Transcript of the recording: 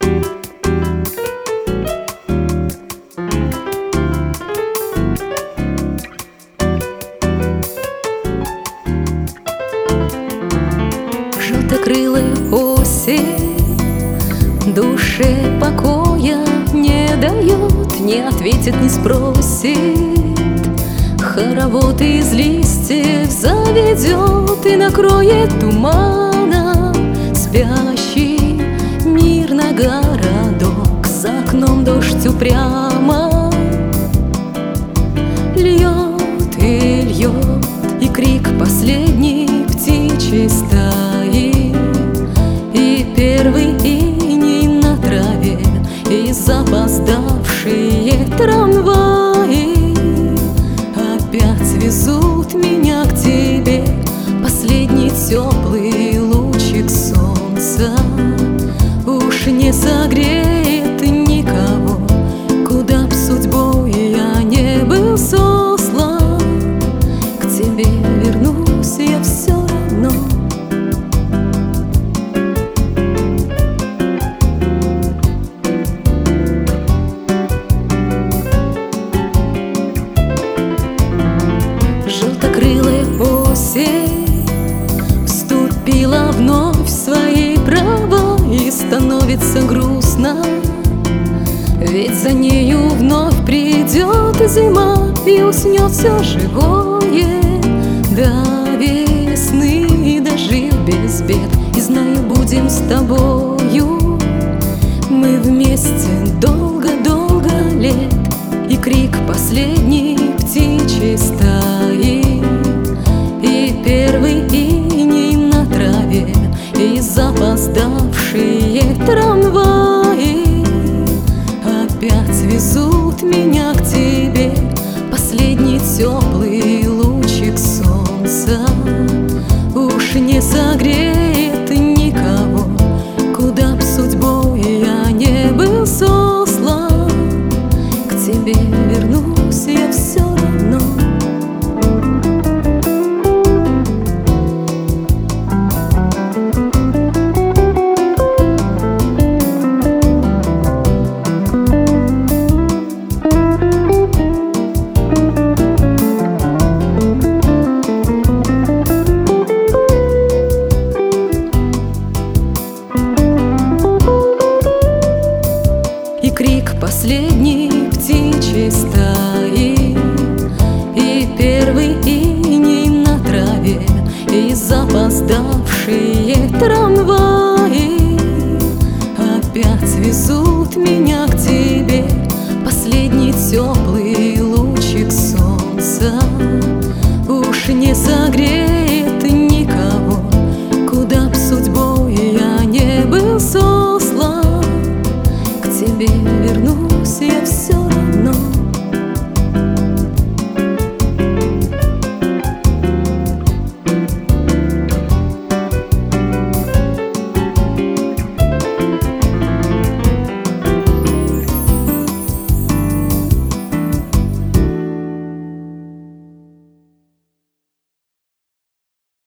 Желтокрылая осень душе покоя не дает, не ответит, не спросит. Хоровод из листьев заведет и накроет туманом спящий мирно городок. За окном дождь упрямо льет и льет, и крик последней птичьей стаи, и первый иней на траве, и запоздавшие трамваи опять везут меня к тебе. Последний теплый лучик солнца уж не согреет никого, куда б судьбой я не был сослан. К тебе вернусь я все равно. Желтокрылая осень вступила вновь в свои права, и становится грустно, ведь за нею вновь придет зима, и уснет все живое до весны. Дожив без бед, и знаю, будем с тобою мы вместе долго-долго лет. И крик последней птичьей стаи, и первый иней на траве, и запоздавшие трамваи опять везут меня к тебе. Последний теплый лучик солнца уж не согреет никого, куда б судьбой я не был сослан. К тебе вернусь я все равно. И крик последней птичьей стаи, и первый иней на траве, и запоздавшие трамваи опять везут меня к тебе. Последний теплый лучик солнца уж не согреет